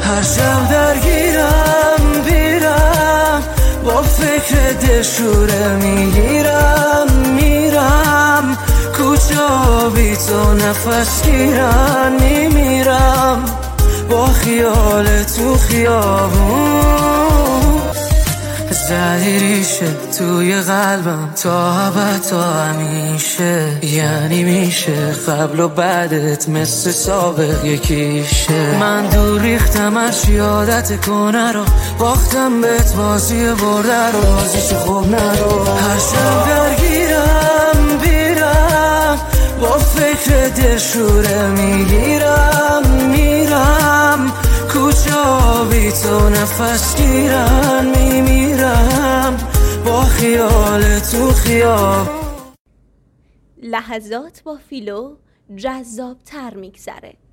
هر شب درگیرم بیرم، با فکر دلشوره میرم کوچه بی تو نفس گیرن میمیرم، با خیال تو خیابون زدی ریشه توی قلبم تا ابد تا همیشه. یعنی میشه قبل و بعدت مثل سابق یکیشه. من دور ریختمش یادت کنه رو، باختم بهت بازی برده رو، بازیش خوب نرو. هر شب درگیرم بیرم، با فکر دلشوره میرم کوچه بی تو نفس گیرن میمیرم، با خیال تو خیاب. لحظات با فیلو جذاب تر میگذره.